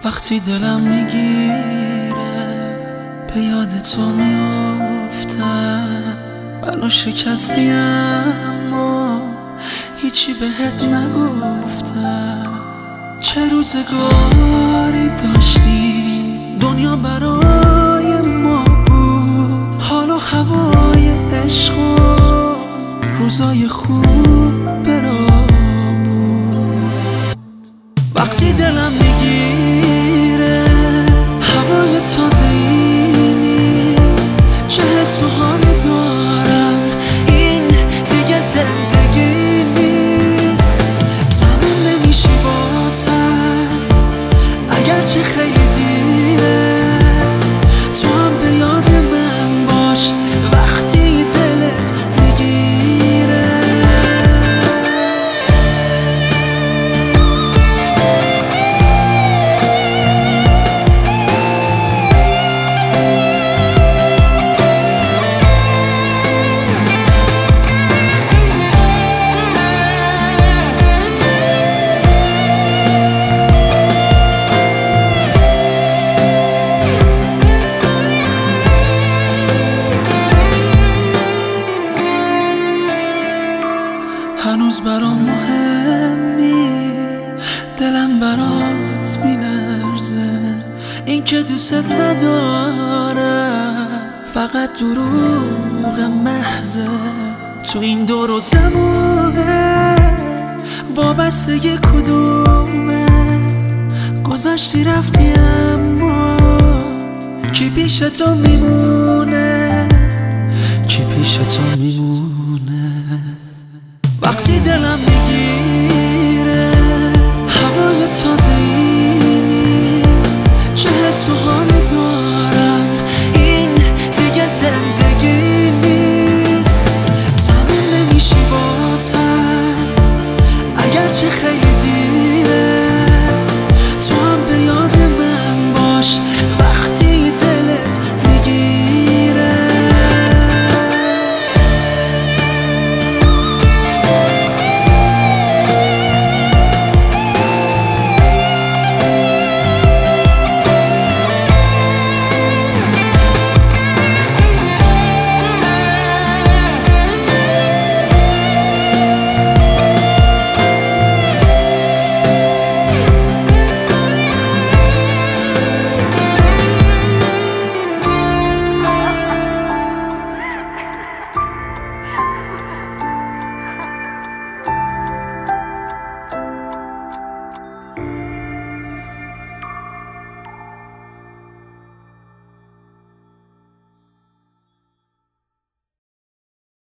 وقتی دلم میگیره به یاد تو میافتم. منو شکستی اما هیچی بهت نگفتم. چه روزگاری داشتی دنیا برای ما بود، حال و هوای عشق و روزای خوب برامون. وقتی دلم میگیره هوای تازه‌ای نیست، چه حس و حالی دارم این دیگه زندگی نیست. تموم نمیشی واسم اگرچه خیلی دیره، تو هم به یاد من باش وقتی دلت میگیره. هنوز برام مهمی، دلم برات میلرزه. این که دوست ندارم فقط دروغ محضه. تو این دور و زمانه وابستگی کدومه؟ گذشتی رفتی اما کی پیش تو میمونه؟ کی پیش تو میمونه؟ وقتی دلم